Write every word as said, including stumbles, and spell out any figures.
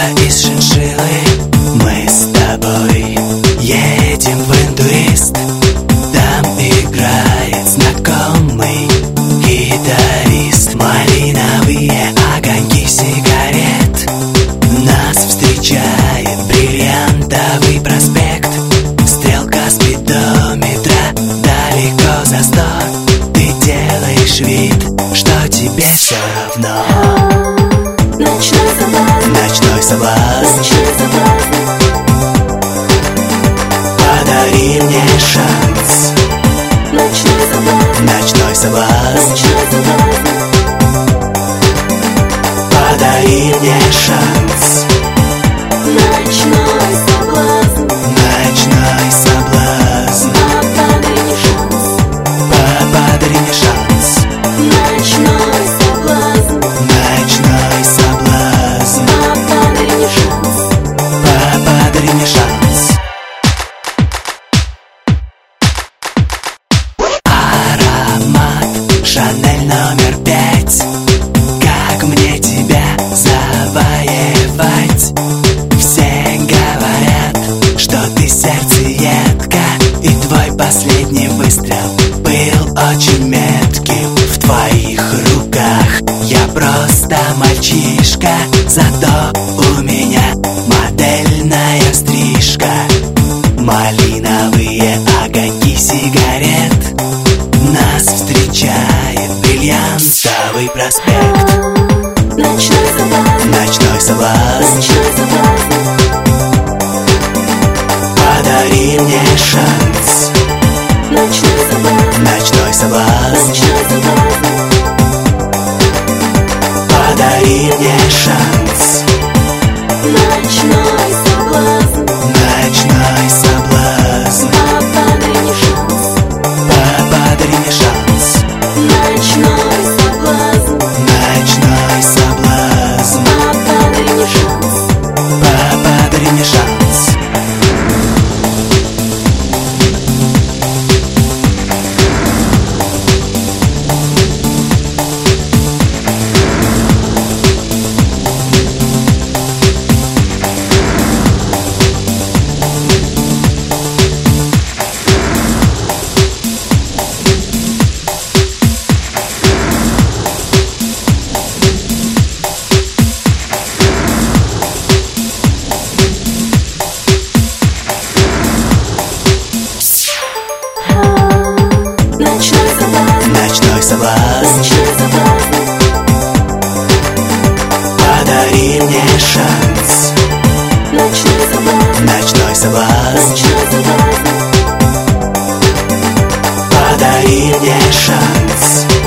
из шиншиллы. Мы с тобой едем в Интурист. Там играет знакомый гитарист. Малиновые огоньки сигарет. Нас встречает бриллиантовый проспект. Стрелка спидометра далеко за сто. Ты делаешь вид, что тебе все равно. Ночной соблазн, Ночной соблазн, ночной соблазн, подари мне шанс. ночной соблазн, Ночной соблазн, ночной соблазн, подари мне шанс. ночной соблазн, Ночной соблазн, подари мне шанс. подари мне шанс. Ночной соблазн, Ночной соблазн, подари мне шанс. подари мне шанс. Аромат Шанель номер пять. Как мне тебя завоевать? Все говорят, что ты сердцеедка, и твой последний выстрел был очень метким. В твоих руках я просто мальчишка, зато у меня модельная стрижка. Малиновые огоньки сигарет. Нас встречает бриллиантовый проспект. Ночной соблазн, Ночной соблазн, ночной соблазн, подари мне шанс. ночной соблазн, Ночной соблазн, ночной соблазн, подари мне шанс. ночной соблазн, Ночной соблазн, подари мне шанс. подари мне шанс. Ночной соблазн, Ночной соблазн, подари мне шанс. подари мне шанс. Ночной соблазн, Ночной соблазн, ночной соблазн, подари мне шанс. ночной соблазн, Ночной соблазн, ночной соблазн, подари мне шанс.